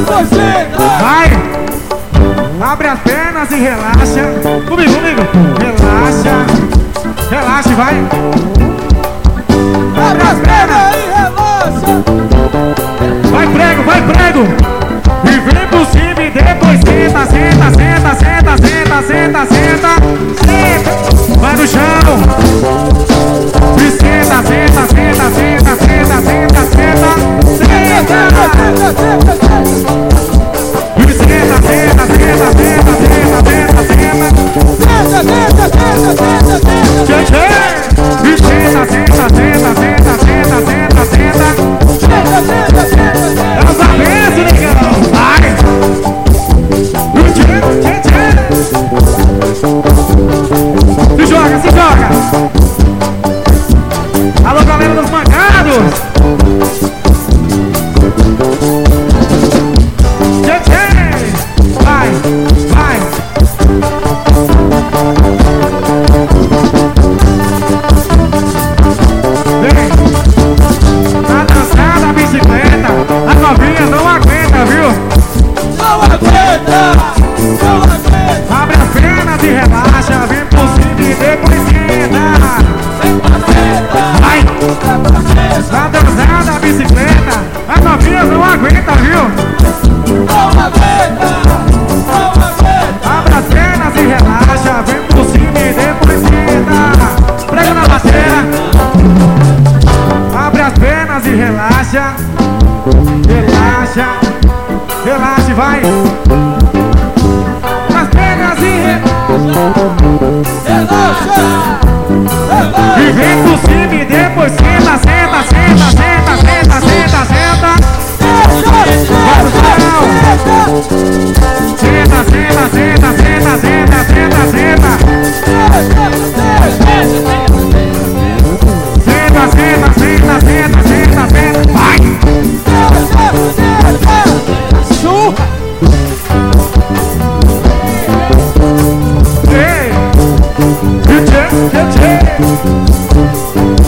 Vai! Abre as pernas e relaxa. Comigo, comigo. Relaxa. Relaxa, vai. Abre as pernas e relaxa. Vai prego, vai prego. E vem por cima e depois senta, senta, senta, senta, senta, senta, senta. Senta. Vai no chão. E senta, senta, senta, senta, senta, senta, senta. Senta. E senta, senta, senta, senta, senta, senta, senta. Senta, senta, senta, senta, senta. E senta, senta, senta, senta, senta, senta, senta. Senta, senta, senta, senta. Elas avançam, negão. Vai. Se joga, se joga. Alô, galera dos mangados. Vai, vai. Vem. Na dançada da bicicleta, a novinha não aguenta, viu? Não aguenta, não aguenta. Abre as pernas e relaxa, vem por cima e depois senta. Vai. Na dançada da bicicleta, a novinha não aguenta, viu? Não aguenta, não aguenta. Abre as pernas e relaxa, vem por cima e depois senta. Prega na bateria. Abre as pernas e relaxa. Relaxa, relaxa, vai. As pernas e relaxa. Relaxa. E vem por cima e depois senta, senta, senta, senta, senta, senta, senta. Vai pro chão. Senta, senta, senta, senta, senta, senta, senta. Senta, senta, senta, senta, senta, senta. Vai. Surra. Ei. Tchê, tchê, tchê.